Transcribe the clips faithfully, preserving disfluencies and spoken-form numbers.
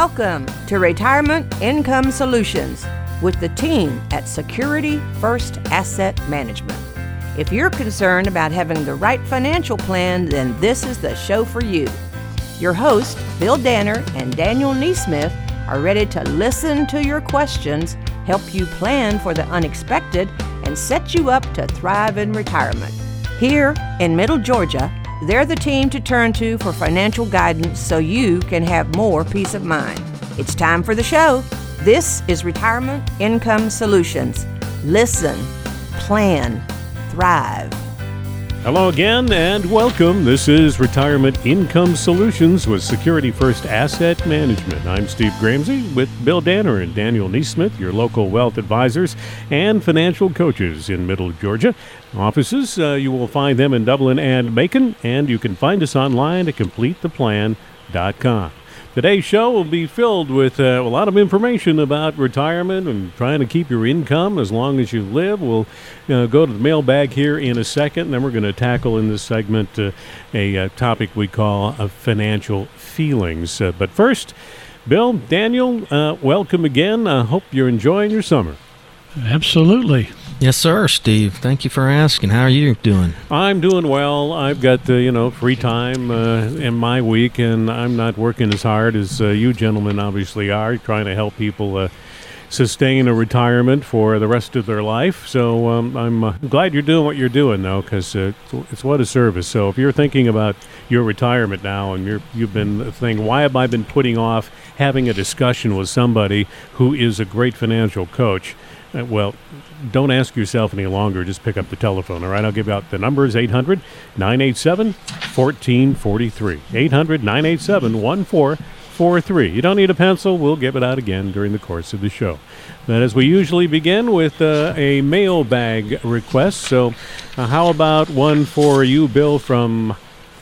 Welcome to Retirement Income Solutions with the team at Security First Asset Management. If you're concerned about having the right financial plan, then this is the show for you. Your hosts, Bill Danner and Daniel Neesmith, are ready to listen to your questions, help you plan for the unexpected, and set you up to thrive in retirement. Here in Middle Georgia, they're the team to turn to for financial guidance so you can have more peace of mind. It's time for the show. This is Retirement Income Solutions. Listen, plan, thrive. Hello again and welcome. This is Retirement Income Solutions with Security First Asset Management. I'm Steve Gramsey with Bill Danner and Daniel Neesmith, your local wealth advisors and financial coaches in Middle Georgia. Offices, uh, you will find them in Dublin and Macon, and you can find us online at complete the plan dot com. Today's show will be filled with uh, a lot of information about retirement and trying to keep your income as long as you live. We'll uh, go to the mailbag here in a second, and then we're going to tackle in this segment uh, a uh, topic we call uh, financial feelings. Uh, but first, Bill, Daniel, uh, welcome again. I hope you're enjoying your summer. Absolutely. Yes, sir, Steve. Thank you for asking. How are you doing? I'm doing well. I've got, uh, you know, free time uh, in my week, and I'm not working as hard as uh, you gentlemen obviously are, trying to help people uh, sustain a retirement for the rest of their life. So um, I'm uh, glad you're doing what you're doing, though, because uh, it's what a service. So if you're thinking about your retirement now and you're, you've been thinking, why have I been putting off having a discussion with somebody who is a great financial coach? Uh, well, don't ask yourself any longer. Just pick up the telephone, all right? I'll give out the numbers, eight hundred, nine eight seven, one four four three. eight hundred, nine eight seven, one four four three. You don't need a pencil. We'll give it out again during the course of the show. Then as we usually begin with uh, a mailbag request. So uh, how about one for you, Bill, from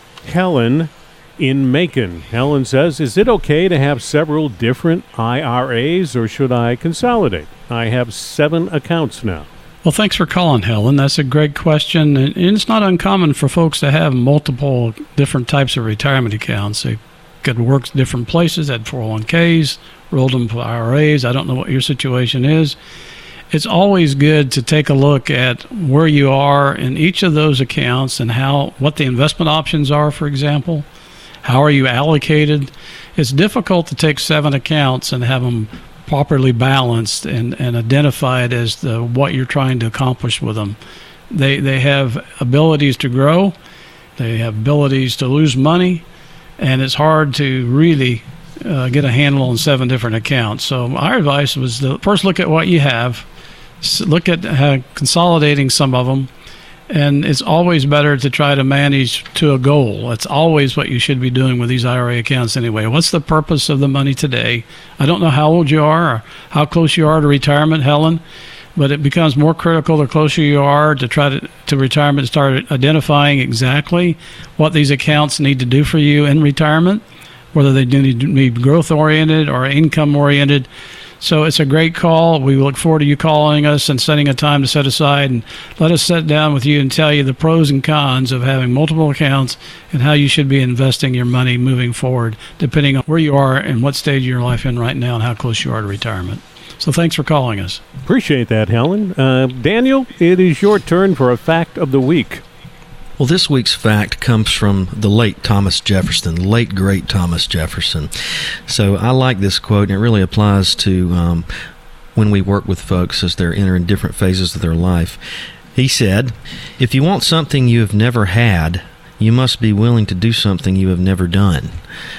Helen in Macon. Helen says, is it okay to have several different I R As, or should I consolidate? I have seven accounts now. Well, thanks for calling, Helen. That's a great question. And it's not uncommon for folks to have multiple different types of retirement accounts. They could work different places, had four oh one k's, rolled them for I R As. I don't know what your situation is. It's always good to take a look at where you are in each of those accounts and how what the investment options are, for example. How are you allocated? It's difficult to take seven accounts and have them properly balanced and, and identified as the what you're trying to accomplish with them. They they have abilities to grow, they have abilities to lose money, and it's hard to really uh, get a handle on seven different accounts. So our advice was to first look at what you have, look at uh, consolidating some of them. And it's always better to try to manage to a goal. That's always what you should be doing with these I R A accounts anyway. What's the purpose of the money today? I don't know how old you are or how close you are to retirement, Helen, but it becomes more critical the closer you are to try to, to retirement, start identifying exactly what these accounts need to do for you in retirement, whether they need to be growth-oriented or income-oriented. So it's a great call. We look forward to you calling us and setting a time to set aside and let us sit down with you and tell you the pros and cons of having multiple accounts and how you should be investing your money moving forward, depending on where you are and what stage of your life in right now and how close you are to retirement. So thanks for calling us. Appreciate that, Helen. Uh, Daniel, it is your turn for a fact of the week. Well, this week's fact comes from the late Thomas Jefferson, late great Thomas Jefferson. So I like this quote, and it really applies to um, when we work with folks as they're entering different phases of their life. He said, if you want something you have never had, you must be willing to do something you have never done.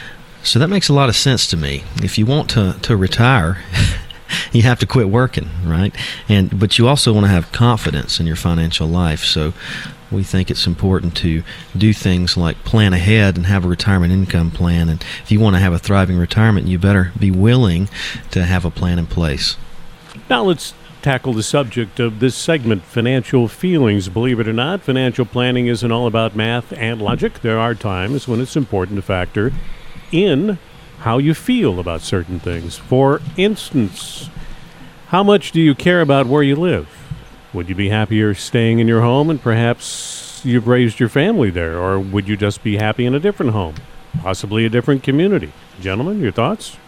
So that makes a lot of sense to me. If you want to, to retire, you have to quit working, right? And but you also want to have confidence in your financial life. So we think it's important to do things like plan ahead and have a retirement income plan. And if you want to have a thriving retirement, you better be willing to have a plan in place. Now let's tackle the subject of this segment, financial feelings. Believe it or not, financial planning isn't all about math and logic. There are times when it's important to factor in how you feel about certain things. For instance, how much do you care about where you live? Would you be happier staying in your home and perhaps you've raised your family there? Or would you just be happy in a different home, possibly a different community? Gentlemen, your thoughts?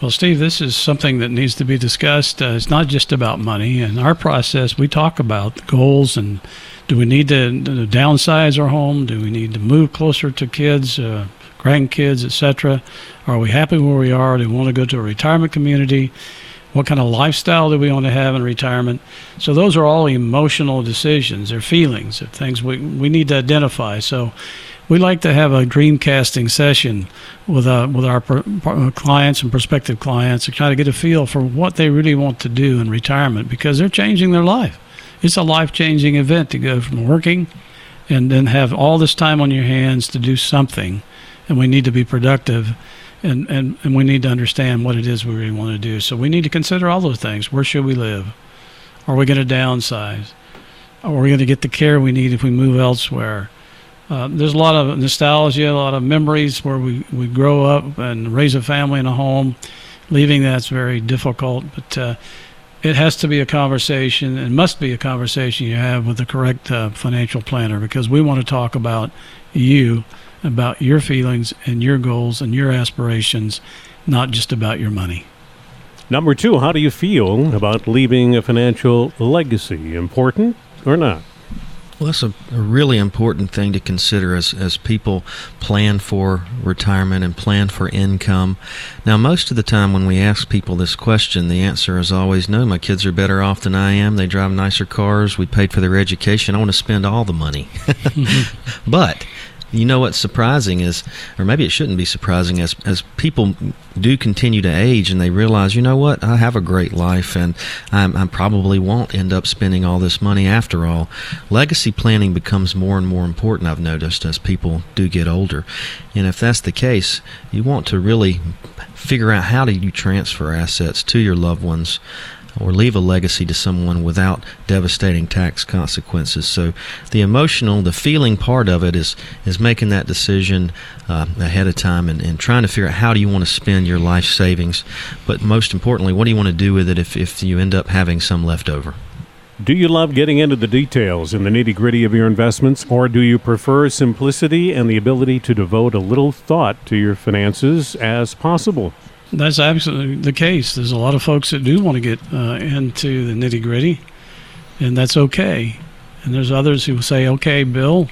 Well, Steve, this is something that needs to be discussed. Uh, it's not just about money. In our process, we talk about the goals and do we need to, to downsize our home? Do we need to move closer to kids, uh, grandkids, et cetera? Are we happy where we are? Do we want to go to a retirement community? What kind of lifestyle do we want to have in retirement? So those are all emotional decisions. They're feelings, they're things we, we need to identify. So we like to have a dream casting session with uh, with our per, per clients and prospective clients to try to get a feel for what they really want to do in retirement, because they're changing their life. It's a life-changing event to go from working and then have all this time on your hands to do something, and we need to be productive, and, and, and we need to understand what it is we really want to do. So we need to consider all those things. Where should we live? Are we going to downsize? Are we going to get the care we need if we move elsewhere? Uh, there's a lot of nostalgia, a lot of memories where we, we grow up and raise a family in a home. Leaving that's very difficult, but uh, it has to be a conversation. It must be a conversation you have with the correct uh, financial planner, because we want to talk about you, about your feelings and your goals and your aspirations, not just about your money. Number two, how do you feel about leaving a financial legacy? Important or not? Well, that's a, a really important thing to consider as, as people plan for retirement and plan for income. Now, most of the time when we ask people this question, the answer is always, no, my kids are better off than I am. They drive nicer cars. We paid for their education. I want to spend all the money. Mm-hmm. But you know what's surprising is, or maybe it shouldn't be surprising, as as people do continue to age and they realize, you know what, I have a great life and I'm, I probably won't end up spending all this money after all. Legacy planning becomes more and more important, I've noticed, as people do get older. And if that's the case, you want to really figure out how do you transfer assets to your loved ones or leave a legacy to someone without devastating tax consequences. So the emotional, the feeling part of it is is making that decision uh, ahead of time and, and trying to figure out how do you want to spend your life savings. But most importantly, what do you want to do with it if, if you end up having some left over? Do you love getting into the details and the nitty-gritty of your investments, or do you prefer simplicity and the ability to devote a little thought to your finances as possible? That's absolutely the case. There's a lot of folks that do want to get uh, into the nitty-gritty, and that's okay. And there's others who say, okay, Bill,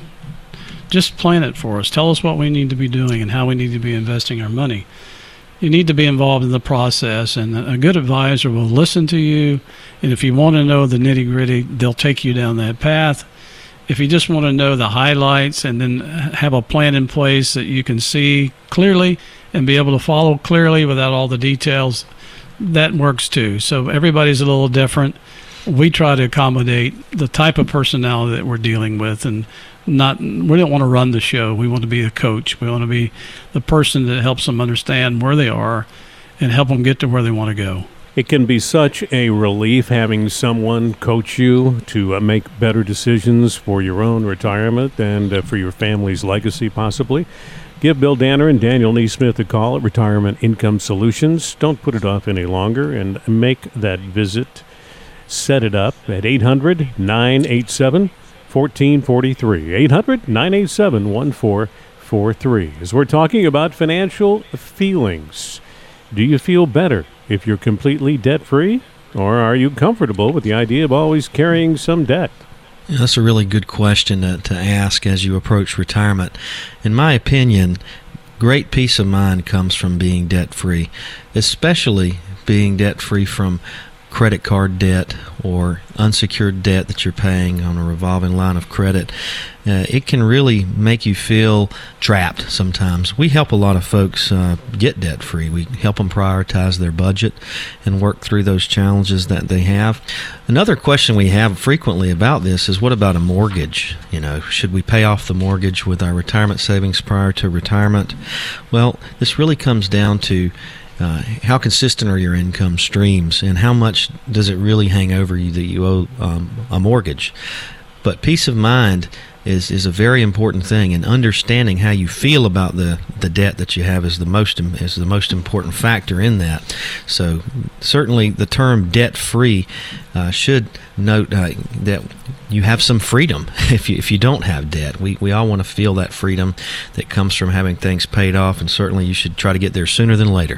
just plan it for us. Tell us what we need to be doing and how we need to be investing our money. You need to be involved in the process, and a good advisor will listen to you, and if you want to know the nitty-gritty, they'll take you down that path. If you just want to know the highlights and then have a plan in place that you can see clearly and be able to follow clearly without all the details, that works too. So everybody's a little different. We try to accommodate the type of personality that we're dealing with, and not we don't want to run the show. We want to be a coach. We want to be the person that helps them understand where they are and help them get to where they want to go. It can be such a relief having someone coach you to uh, make better decisions for your own retirement and uh, for your family's legacy, possibly. Give Bill Danner and Daniel Neesmith a call at Retirement Income Solutions. Don't put it off any longer and make that visit. Set it up at eight hundred, nine eight seven, one four four three. eight hundred, nine eight seven, one four four three. As we're talking about financial feelings, do you feel better if you're completely debt-free, or are you comfortable with the idea of always carrying some debt? Yeah, that's a really good question to, to ask as you approach retirement. In my opinion, great peace of mind comes from being debt-free, especially being debt-free from credit card debt or unsecured debt that you're paying on a revolving line of credit. Uh, it can really make you feel trapped sometimes. We help a lot of folks uh, get debt-free. We help them prioritize their budget and work through those challenges that they have. Another question we have frequently about this is, what about a mortgage? You know, should we pay off the mortgage with our retirement savings prior to retirement? Well, this really comes down to Uh, how consistent are your income streams, and how much does it really hang over you that you owe um, a mortgage? But peace of mind is is a very important thing, and understanding how you feel about the, the debt that you have is the most is the most important factor in that. So certainly the term debt-free uh, should note uh, that you have some freedom if you if you don't have debt. We we all want to feel that freedom that comes from having things paid off, and certainly you should try to get there sooner than later.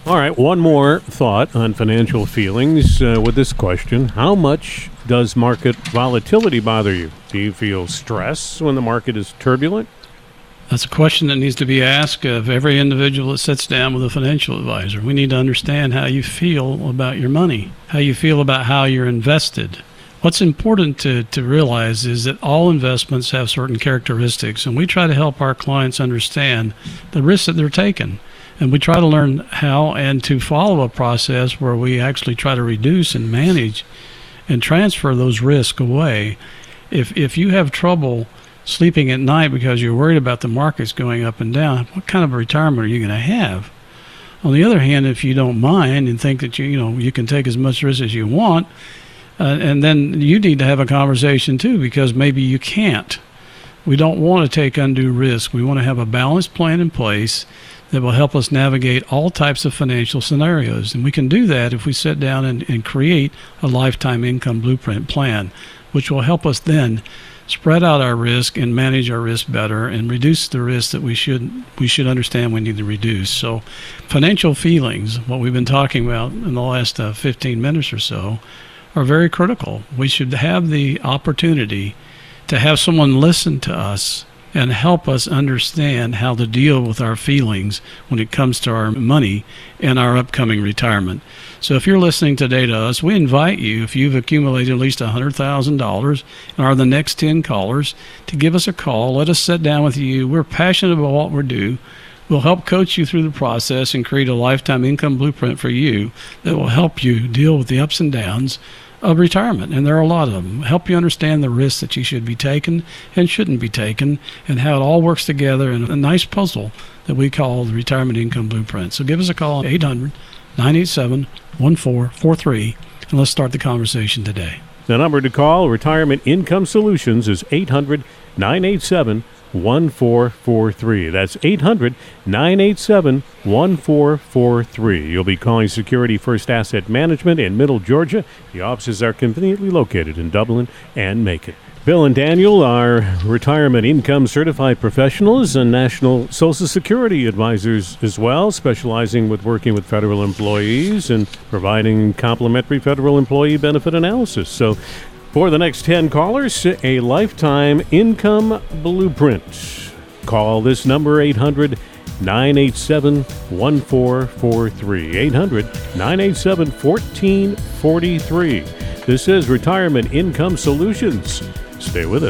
All right, one more thought on financial feelings uh, with this question. How much does market volatility bother you? Do you feel stress when the market is turbulent? That's a question that needs to be asked of every individual that sits down with a financial advisor. We need to understand how you feel about your money, how you feel about how you're invested. What's important to, to realize is that all investments have certain characteristics, and we try to help our clients understand the risks that they're taking. And we try to learn how and to follow a process where we actually try to reduce and manage and transfer those risks away. If if you have trouble sleeping at night because you're worried about the markets going up and down, what kind of a retirement are you going to have? On the other hand, if you don't mind and think that you you know you can take as much risk as you want, uh, and then you need to have a conversation too, because maybe you can't. We don't want to take undue risk. We want to have a balanced plan in place that will help us navigate all types of financial scenarios. And we can do that if we sit down and, and create a lifetime income blueprint plan, which will help us then spread out our risk and manage our risk better and reduce the risk that we should we should understand we need to reduce. So financial feelings, what we've been talking about in the last uh, fifteen minutes or so, are very critical. We should have the opportunity to have someone listen to us and help us understand how to deal with our feelings when it comes to our money and our upcoming retirement. So if you're listening today to us, we invite you, if you've accumulated at least one hundred thousand dollars and are the next ten callers, to give us a call. Let us sit down with you. We're passionate about what we do. We'll help coach you through the process and create a lifetime income blueprint for you that will help you deal with the ups and downs of retirement, and there are a lot of them. Help you understand the risks that you should be taking and shouldn't be taken, and how it all works together in a nice puzzle that we call the Retirement Income Blueprint. So give us a call at eight hundred, nine eight seven, one four four three, and let's start the conversation today. The number to call Retirement Income Solutions is eight hundred, nine eight seven, one four four three. That's eight hundred, nine eight seven, one four four three. You'll be calling Security First Asset Management in Middle Georgia. The offices are conveniently located in Dublin and Macon. Bill and Daniel are retirement income certified professionals and national Social Security advisors as well, specializing with working with federal employees and providing complimentary federal employee benefit analysis. So for the next ten callers, a lifetime income blueprint. Call this number, eight hundred, nine eight seven, one four four three. eight hundred, nine eight seven, one four four three. This is Retirement Income Solutions. Stay with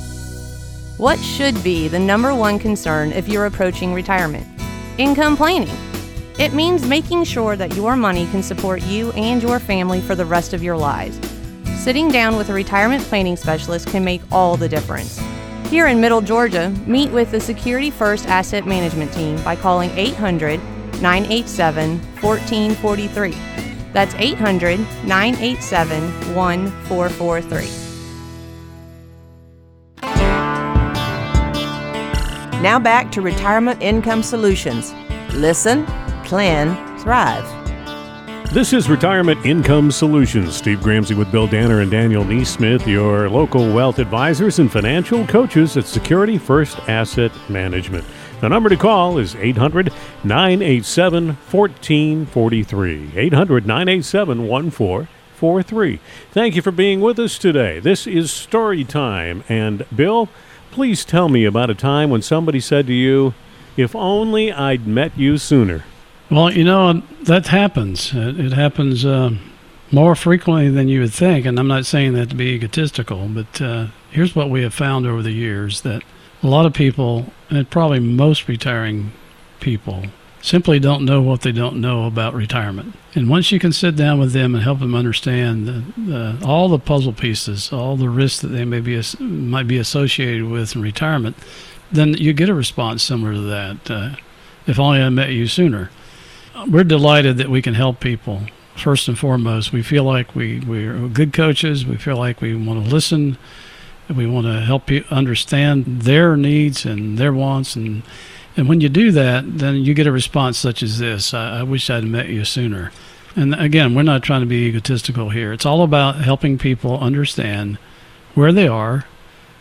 us. What should be the number one concern if you're approaching retirement? Income planning. It means making sure that your money can support you and your family for the rest of your lives. Sitting down with a retirement planning specialist can make all the difference. Here in Middle Georgia, meet with the Security First Asset Management team by calling eight hundred, nine eight seven, one four four three. That's eight hundred, nine eight seven, one four four three. Now back to Retirement Income Solutions. Listen, plan, thrive. This is Retirement Income Solutions. Steve Gramsey with Bill Danner and Daniel Neesmith, your local wealth advisors and financial coaches at Security First Asset Management. The number to call is eight hundred, nine eight seven, one four four three. eight hundred, nine eight seven, one four four three. Thank you for being with us today. This is Story Time. And Bill, please tell me about a time when somebody said to you, "If only I'd met you sooner." Well, you know, that happens. It, it happens uh, more frequently than you would think, and I'm not saying that to be egotistical, but uh, here's what we have found over the years, that a lot of people, and probably most retiring people, simply don't know what they don't know about retirement. And once you can sit down with them and help them understand the, the, all the puzzle pieces, all the risks that they may be might be associated with in retirement, then you get a response similar to that. Uh, if only I met you sooner. We're delighted that we can help people. First and foremost, we feel like we, we're good coaches. We feel like we want to listen. We want to help you understand their needs and their wants. And, and when you do that, then you get a response such as this: I, I wish I'd met you sooner. And again, we're not trying to be egotistical here. It's all about helping people understand where they are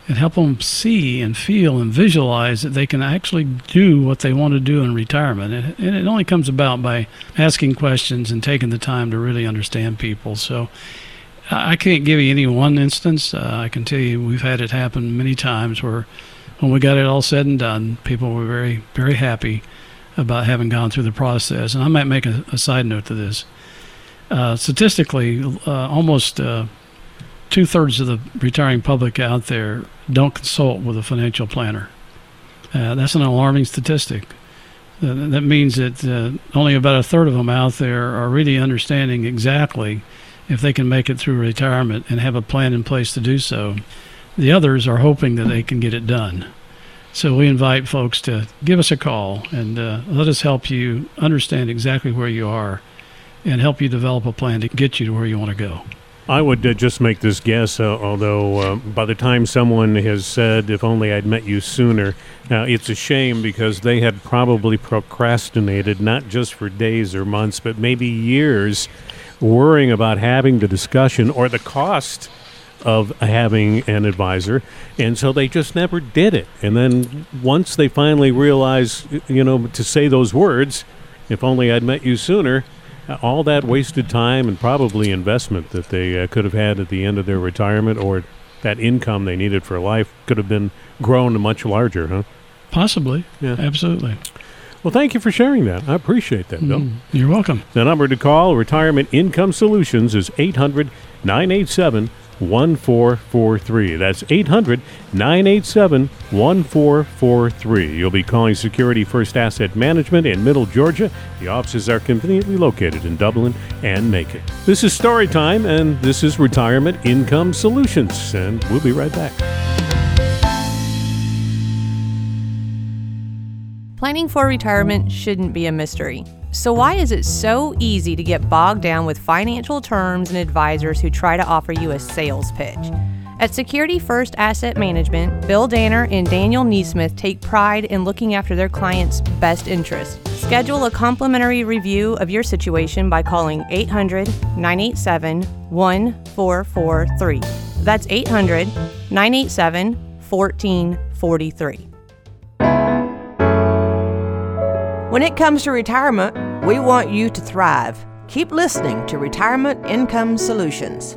and help them see and feel and visualize that they can actually do what they want to do in retirement. And, and it only comes about by asking questions and taking the time to really understand people. So I can't give you any one instance. Uh, I can tell you we've had it happen many times where when we got it all said and done, people were very, very happy about having gone through the process. And I might make a, a side note to this. Uh, statistically, uh, almost uh, two-thirds of the retiring public out there don't consult with a financial planner. Uh, that's an alarming statistic. Uh, that means that uh, only about a third of them out there are really understanding exactly if they can make it through retirement and have a plan in place to do so. The others are hoping that they can get it done. So we invite folks to give us a call and uh, let us help you understand exactly where you are and help you develop a plan to get you to where you want to go. I would uh, just make this guess, uh, although uh, by the time someone has said, if only I'd met you sooner, uh, it's a shame because they had probably procrastinated not just for days or months, but maybe years, worrying about having the discussion or the cost of having an advisor, and so they just never did it. And then once they finally realized, you know, to say those words, if only I'd met you sooner, all that wasted time and probably investment that they uh, could have had at the end of their retirement, or that income they needed for life, could have been grown much larger, huh? Possibly. Yeah. Absolutely. Well, thank you for sharing that. I appreciate that, Bill. Mm, you're welcome. The number to call Retirement Income Solutions is eight hundred, nine eight seven, one four four three. That's eight hundred, nine eight seven, one four four three. You'll be calling Security First Asset Management in Middle Georgia. The offices are conveniently located in Dublin and Macon. This is Storytime, and this is Retirement Income Solutions, and we'll be right back. Planning for retirement shouldn't be a mystery. So why is it so easy to get bogged down with financial terms and advisors who try to offer you a sales pitch? At Security First Asset Management, Bill Danner and Daniel Neesmith take pride in looking after their clients' best interests. Schedule a complimentary review of your situation by calling eight hundred, nine eight seven, one four four three. That's eight hundred, nine eight seven, one four four three. When it comes to retirement, we want you to thrive. Keep listening to Retirement Income Solutions.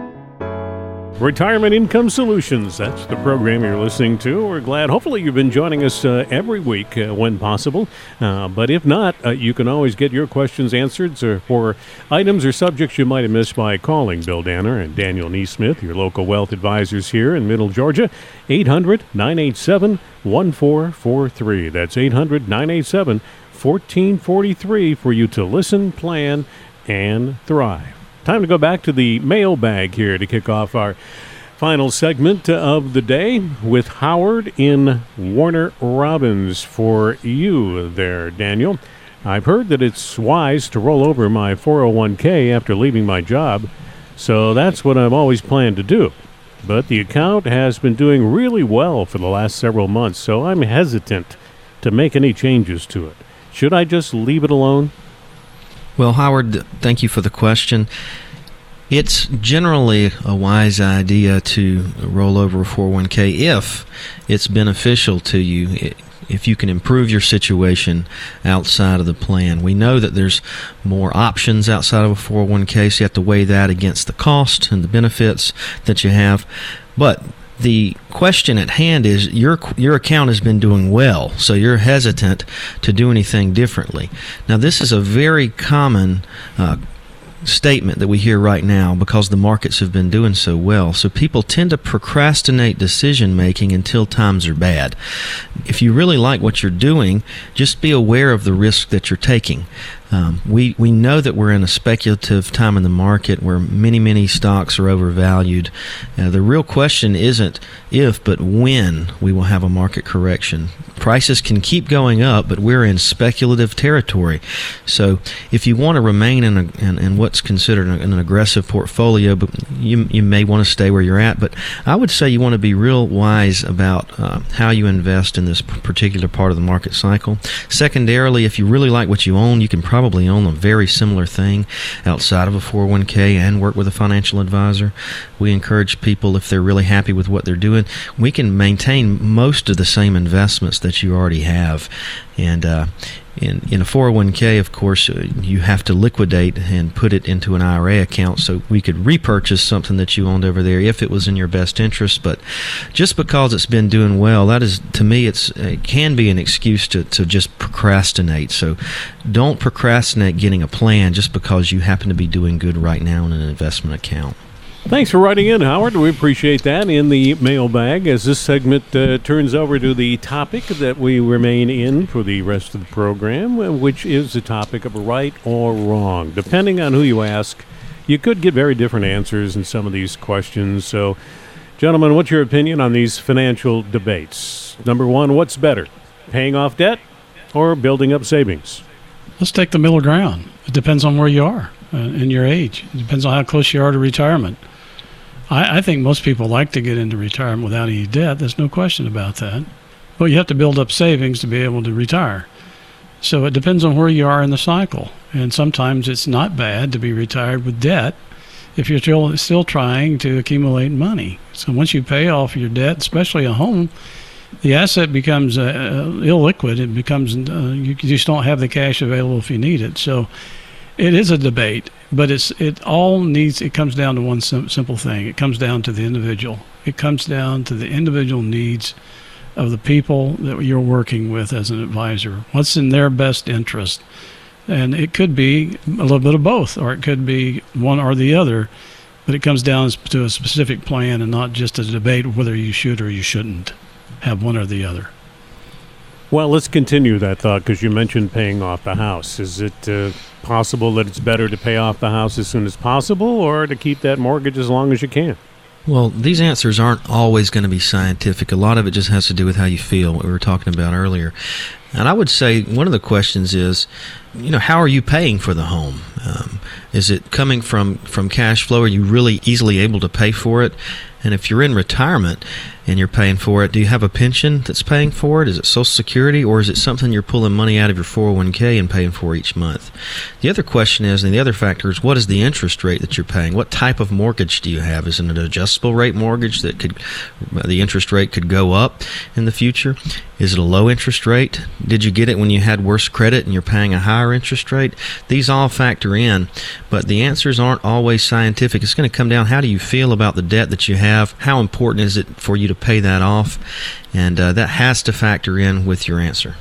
Retirement Income Solutions, that's the program you're listening to. We're glad. Hopefully you've been joining us uh, every week uh, when possible. Uh, but if not, uh, you can always get your questions answered uh, for items or subjects you might have missed by calling Bill Danner and Daniel Neesmith, your local wealth advisors here in Middle Georgia. eight hundred, nine eight seven, one four four three. That's eight hundred, nine eight seven, one four four three for you to listen, plan, and thrive. Time to go back to the mailbag here to kick off our final segment of the day with Howard in Warner Robins. For you there, Daniel. I've heard that it's wise to roll over my four oh one k after leaving my job, so that's what I've always planned to do. But the account has been doing really well for the last several months, so I'm hesitant to make any changes to it. Should I just leave it alone? Well, Howard, thank you for the question. It's generally a wise idea to roll over a four oh one k if it's beneficial to you, if you can improve your situation outside of the plan. We know that there's more options outside of a four oh one k, so you have to weigh that against the cost and the benefits that you have. But the question at hand is your your account has been doing well, so you're hesitant to do anything differently. Now, this is a very common uh, statement that we hear right now because the markets have been doing so well. So people tend to procrastinate decision making until times are bad. If you really like what you're doing, just be aware of the risk that you're taking. Um, we, we know that we're in a speculative time in the market where many, many stocks are overvalued. Uh, the real question isn't if, but when we will have a market correction. Prices can keep going up, but we're in speculative territory. So if you want to remain in, a, in, in what's considered an aggressive portfolio, but you, you may want to stay where you're at. But I would say you want to be real wise about uh, how you invest in this particular part of the market cycle. Secondarily, if you really like what you own, you can probably probably own a very similar thing outside of a four oh one k and work with a financial advisor. We encourage people, if they're really happy with what they're doing, we can maintain most of the same investments that you already have. And uh, in, in a four oh one k, of course, uh, you have to liquidate and put it into an I R A account, so we could repurchase something that you owned over there if it was in your best interest. But just because it's been doing well, that is, to me, it's, it can be an excuse to, to just procrastinate. So don't procrastinate getting a plan just because you happen to be doing good right now in an investment account. Thanks for writing in, Howard. We appreciate that in the mailbag as this segment uh, turns over to the topic that we remain in for the rest of the program, which is the topic of right or wrong. Depending on who you ask, you could get very different answers in some of these questions. So, gentlemen, what's your opinion on these financial debates? Number one, what's better, paying off debt or building up savings? Let's take the middle ground. It depends on where you are uh, in your age. It depends on how close you are to retirement. I, I think most people like to get into retirement without any debt. There's no question about that. But you have to build up savings to be able to retire. So it depends on where you are in the cycle. And sometimes it's not bad to be retired with debt if you're still, still trying to accumulate money. So once you pay off your debt, especially a home, the asset becomes uh, illiquid. It becomes, uh, you just don't have the cash available if you need it. So it is a debate, but it's it all needs, it comes down to one sim- simple thing. It comes down to the individual. It comes down to the individual needs of the people that you're working with as an advisor. What's in their best interest? And it could be a little bit of both, or it could be one or the other, but it comes down to a specific plan and not just a debate whether you should or you shouldn't have one or the other. Well, let's continue that thought, because you mentioned paying off the house. Is it uh, possible that it's better to pay off the house as soon as possible, or to keep that mortgage as long as you can? Well, these answers aren't always going to be scientific. A lot of it just has to do with how you feel, what we were talking about earlier. And I would say one of the questions is, you know, how are you paying for the home? Um, is it coming from, from cash flow? Are you really easily able to pay for it? And if you're in retirement and you're paying for it, do you have a pension that's paying for it? Is it Social Security, or is it something you're pulling money out of your four oh one k and paying for each month? The other question is, and the other factor is, what is the interest rate that you're paying? What type of mortgage do you have? Is it an adjustable rate mortgage that could, the interest rate could go up in the future? Is it a low interest rate? Did you get it when you had worse credit and you're paying a higher interest rate? These all factor in, but the answers aren't always scientific. It's going to come down, how do you feel about the debt that you have? How important is it for you to pay that off? And uh, that has to factor in with your answer.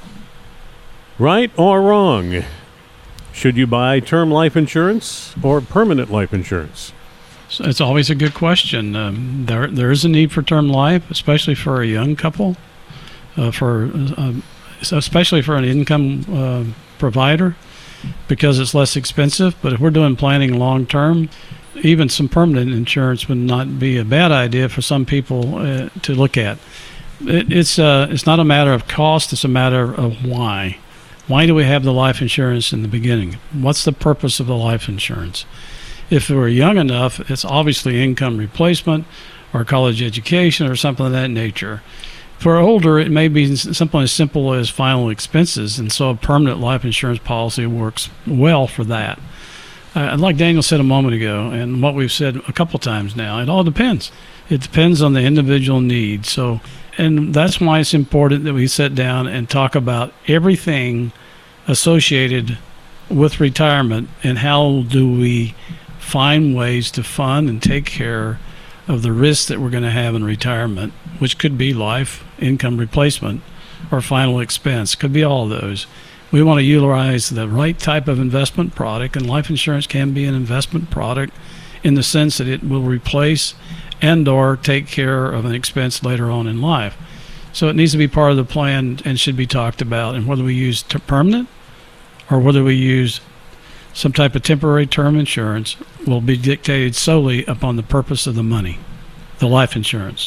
Right or wrong? Should you buy term life insurance or permanent life insurance? So it's always a good question. Um, there, there is a need for term life, especially for a young couple, uh, for uh, especially for an income uh, provider, because it's less expensive. But if we're doing planning long term, even some permanent insurance would not be a bad idea for some people uh, to look at. It, it's uh, it's not a matter of cost; it's a matter of why. Why do we have the life insurance in the beginning? What's the purpose of the life insurance? If we're young enough, it's obviously income replacement or college education or something of that nature. For older, it may be something as simple as final expenses, and so a permanent life insurance policy works well for that. Uh, like Daniel said a moment ago, and what we've said a couple times now, it all depends. It depends on the individual need. So, and that's why it's important that we sit down and talk about everything associated with retirement and how do we find ways to fund and take care of the risks that we're going to have in retirement, which could be life, income replacement, or final expense. Could be all of those. We want to utilize the right type of investment product, and life insurance can be an investment product in the sense that it will replace and or take care of an expense later on in life. So it needs to be part of the plan and should be talked about. And whether we use t- permanent or whether we use some type of temporary term insurance will be dictated solely upon the purpose of the money, the life insurance.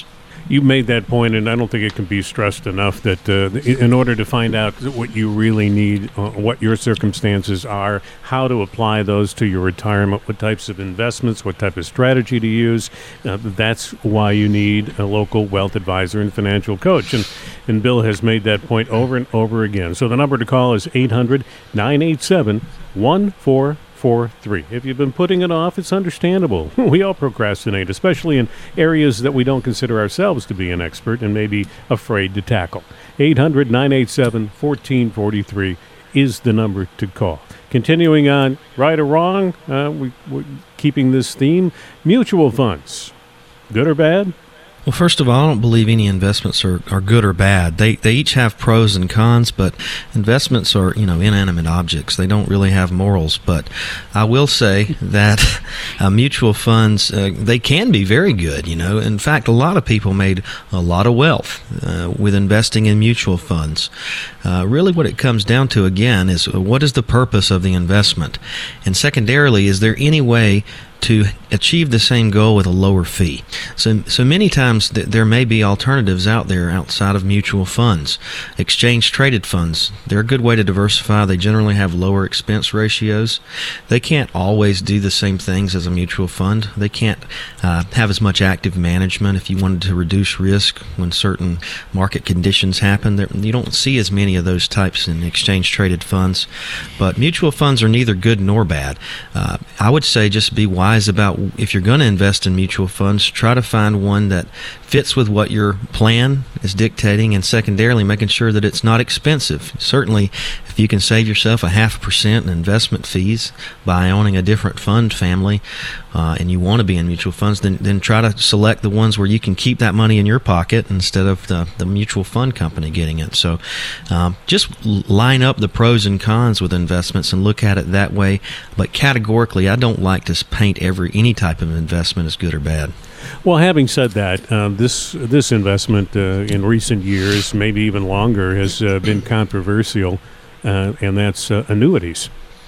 you made that point, and I don't think it can be stressed enough that uh, in order to find out what you really need, uh, what your circumstances are, how to apply those to your retirement, what types of investments, what type of strategy to use, uh, that's why you need a local wealth advisor and financial coach. And, and Bill has made that point over and over again. So the number to call is eight hundred, nine eight seven, one four four three. If you've been putting it off, it's understandable. We all procrastinate, especially in areas that we don't consider ourselves to be an expert and maybe afraid to tackle. eight hundred, nine eight seven, one four four three is the number to call. Continuing on, right or wrong, uh, we, we're keeping this theme, mutual funds, good or bad? Well, first of all, I don't believe any investments are, are good or bad. They they each have pros and cons, but investments are, you know, inanimate objects. They don't really have morals. But I will say that uh, mutual funds, uh, they can be very good, you know. In fact, a lot of people made a lot of wealth uh, with investing in mutual funds. Uh, really what it comes down to, again, is what is the purpose of the investment? And secondarily, is there any way to achieve the same goal with a lower fee? So so many times th- there may be alternatives out there outside of mutual funds. Exchange traded funds, they're a good way to diversify. They generally have lower expense ratios. They can't always do the same things as a mutual fund. They can't uh, have as much active management. If you wanted to reduce risk when certain market conditions happen, there, you don't see as many of those types in exchange traded funds. But mutual funds are neither good nor bad. Uh, I would say just be wise about, if you're going to invest in mutual funds, try to find one that fits with what your plan is dictating, and secondarily making sure that it's not expensive. Certainly, if you can save yourself a half percent in investment fees by owning a different fund family, uh, and you want to be in mutual funds, then then try to select the ones where you can keep that money in your pocket instead of the, the mutual fund company getting it. So um, just line up the pros and cons with investments and look at it that way. But categorically, I don't like to paint every any type of investment as good or bad. Well, having said that, uh, this this investment uh, in recent years, maybe even longer, has uh, been controversial, uh, and that's uh, annuities.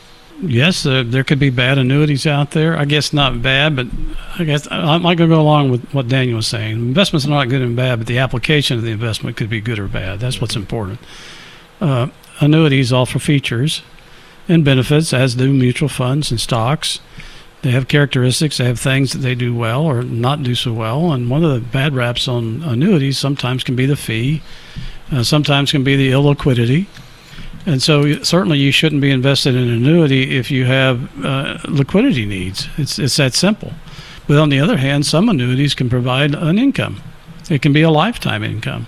Yes, uh, there could be bad annuities out there. I guess not bad, but I guess I'm not going to go along with what Daniel was saying. Investments are not good and bad, but the application of the investment could be good or bad. That's what's important. Uh, annuities offer features and benefits, as do mutual funds and stocks. They have characteristics. They have things that they do well or not do so well. And one of the bad raps on annuities sometimes can be the fee, uh, sometimes can be the illiquidity. And so certainly you shouldn't be invested in an annuity if you have uh, liquidity needs. It's it's that simple. But on the other hand, some annuities can provide an income. It can be a lifetime income.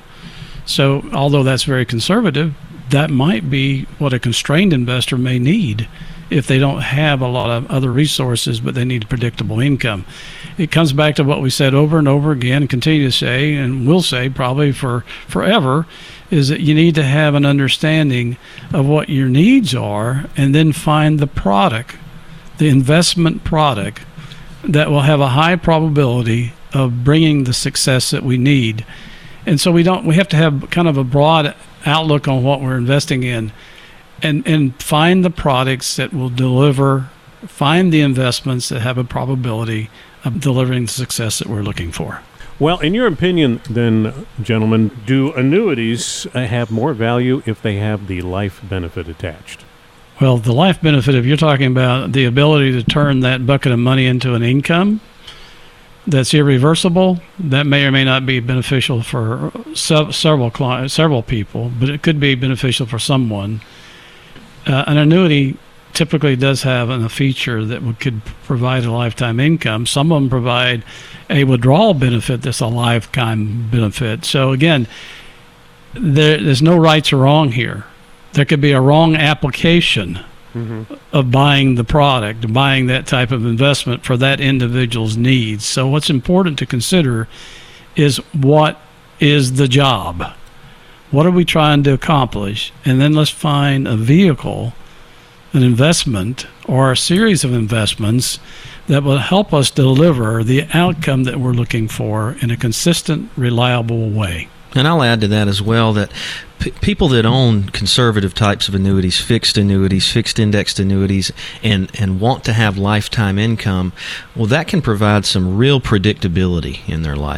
So although that's very conservative, that might be what a constrained investor may need if they don't have a lot of other resources, but they need predictable income. It comes back to what we said over and over again and continue to say, and will say probably for forever, is that you need to have an understanding of what your needs are and then find the product, the investment product, that will have a high probability of bringing the success that we need. And so we don't, we have to have kind of a broad outlook on what we're investing in. And and find the products that will deliver, find the investments that have a probability of delivering the success that we're looking for. Well, in your opinion, then, gentlemen, do annuities uh, have more value if they have the life benefit attached? Well, the life benefit, if you're talking about the ability to turn that bucket of money into an income that's irreversible, that may or may not be beneficial for se- several clients, several people, but it could be beneficial for someone. Uh, an annuity typically does have a feature that would, could provide a lifetime income. Some of them provide a withdrawal benefit that's a lifetime benefit. So again, there, there's no rights or wrong here. There could be a wrong application mm-hmm. of buying the product, buying that type of investment for that individual's needs. So what's important to consider is what is the job? What are we trying to accomplish? And then let's find a vehicle, an investment, or a series of investments that will help us deliver the outcome that we're looking for in a consistent, reliable way. And I'll add to that as well that p- people that own conservative types of annuities, fixed annuities, fixed indexed annuities, and, and want to have lifetime income, well, that can provide some real predictability in their life.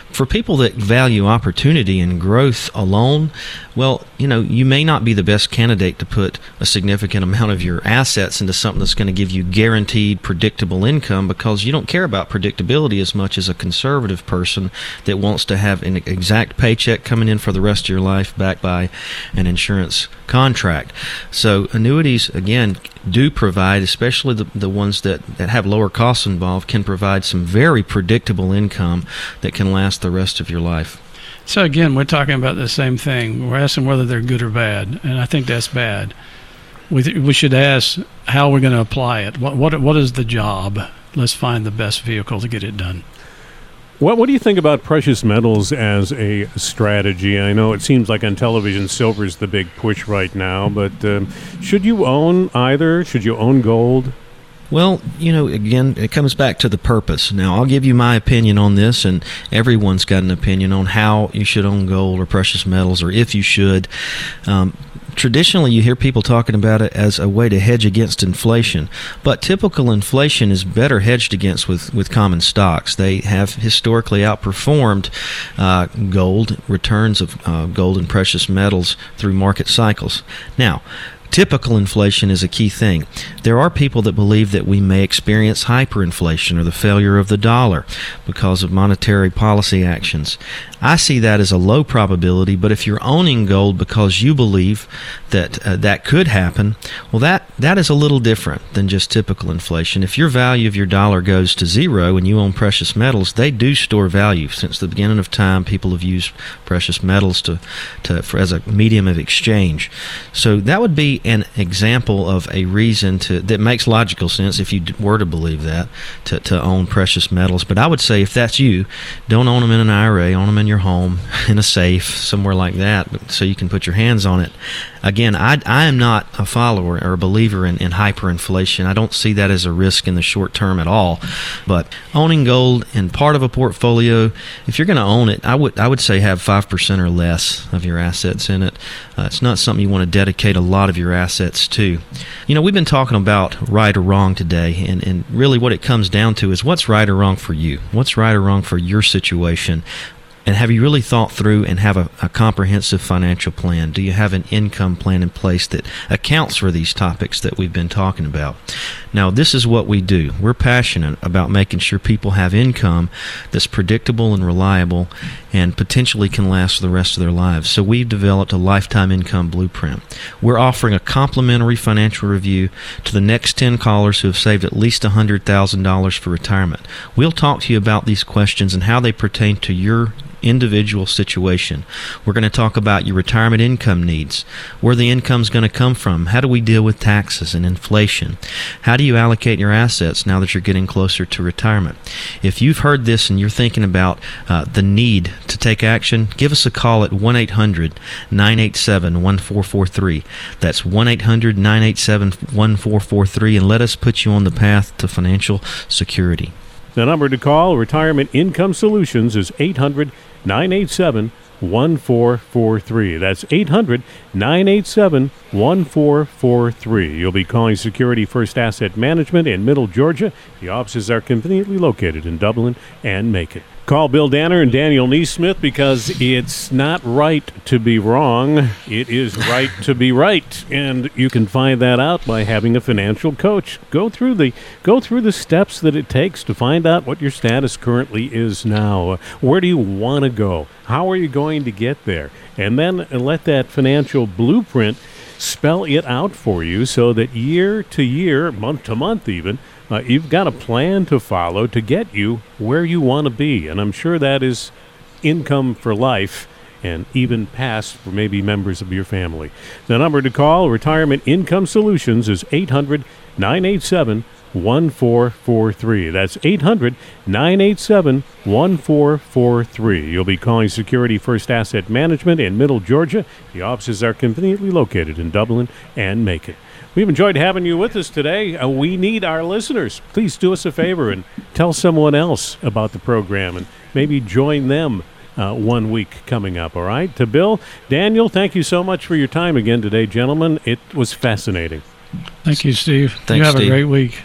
For people that value opportunity and growth alone, well, you know, you may not be the best candidate to put a significant amount of your assets into something that's going to give you guaranteed, predictable income, because you don't care about predictability as much as a conservative person that wants to have an exact paycheck coming in for the rest of your life backed by an insurance contract. So annuities, again, do provide, especially the, the ones that, that have lower costs involved, can provide some very predictable income that can last the rest of your life. So again, we're talking about the same thing. We're asking whether they're good or bad, and I think that's bad. We th- we should ask how we're going to apply it. What what what is the job? Let's find the best vehicle to get it done. What what do you think about precious metals as a strategy? I know it seems like on television silver is the big push right now, but um, should you own either? Should you own gold? Well, you know, again, it comes back to the purpose. Now, I'll give you my opinion on this, and everyone's got an opinion on how you should own gold or precious metals, or if you should. Um, Traditionally, you hear people talking about it as a way to hedge against inflation, but typical inflation is better hedged against with, with common stocks. They have historically outperformed uh, gold, returns of uh, gold and precious metals through market cycles. Now, typical inflation is a key thing. There are people that believe that we may experience hyperinflation or the failure of the dollar because of monetary policy actions. I see that as a low probability, but if you're owning gold because you believe that uh, that could happen, well, that, that is a little different than just typical inflation. If your value of your dollar goes to zero and you own precious metals, they do store value. Since the beginning of time, people have used precious metals to, to for, as a medium of exchange. So that would be an example of a reason to that makes logical sense if you were to believe that, to, to own precious metals. But I would say if that's you, don't own them in an I R A, own them in your home, in a safe, somewhere like that, so you can put your hands on it. Again, I, I am not a follower or a believer in, in hyperinflation. I don't see that as a risk in the short term at all. But owning gold in part of a portfolio, if you're going to own it, I would I would say have five percent or less of your assets in it. Uh, it's not something you want to dedicate a lot of your assets to. You know, we've been talking about right or wrong today, and, and really what it comes down to is what's right or wrong for you. What's right or wrong for your situation? And have you really thought through and have a, a comprehensive financial plan? Do you have an income plan in place that accounts for these topics that we've been talking about? Now, this is what we do. We're passionate about making sure people have income that's predictable and reliable and potentially can last for the rest of their lives. So we've developed a lifetime income blueprint. We're offering a complimentary financial review to the next ten callers who have saved at least one hundred thousand dollars for retirement. We'll talk to you about these questions and how they pertain to your individual situation. We're going to talk about your retirement income needs, where the income's going to come from, how do we deal with taxes and inflation, how do you allocate your assets now that you're getting closer to retirement. If you've heard this and you're thinking about uh, the need to take action, give us a call at one eight hundred nine eight seven one four four three. That's one eight hundred nine eight seven one four four three, and let us put you on the path to financial security. The number to call Retirement Income Solutions is eight hundred nine eight seven one four four three. That's eight hundred nine eight seven one four four three. You'll be calling Security First Asset Management in Middle Georgia. The offices are conveniently located in Dublin and Macon. Call Bill Danner and Daniel Neesmith because it's not right to be wrong. It is right to be right, and you can find that out by having a financial coach. Go through the go through the steps that it takes to find out what your status currently is now. Where do you want to go? How are you going to get there? And then let that financial blueprint spell it out for you so that year to year, month to month even, Uh, you've got a plan to follow to get you where you want to be. And I'm sure that is income for life and even past for maybe members of your family. The number to call Retirement Income Solutions is eight hundred nine eight seven one four four three. That's eight hundred nine eight seven one four four three. You'll be calling Security First Asset Management in Middle Georgia. The offices are conveniently located in Dublin and Macon. We've enjoyed having you with us today. Uh, we need our listeners. Please do us a favor and tell someone else about the program and maybe join them uh, one week coming up, all right? To Bill, Daniel, thank you so much for your time again today, gentlemen. It was fascinating. Thank you, Steve. Thanks, you have Steve. a great week.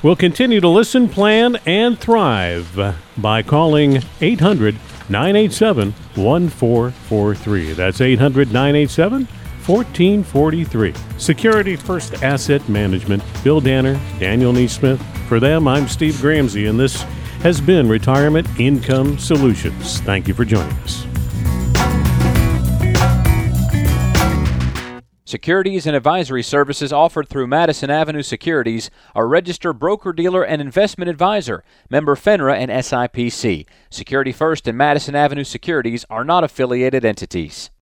We'll continue to listen, plan, and thrive by calling eight hundred, nine eight seven, one four four three. That's eight hundred, nine eight seven, one four four three. Security First Asset Management. Bill Danner, Daniel Neesmith. For them, I'm Steve Gramsey, and this has been Retirement Income Solutions. Thank you for joining us. Securities and advisory services offered through Madison Avenue Securities, a registered broker-dealer and investment advisor, member FINRA and S I P C. Security First and Madison Avenue Securities are not affiliated entities.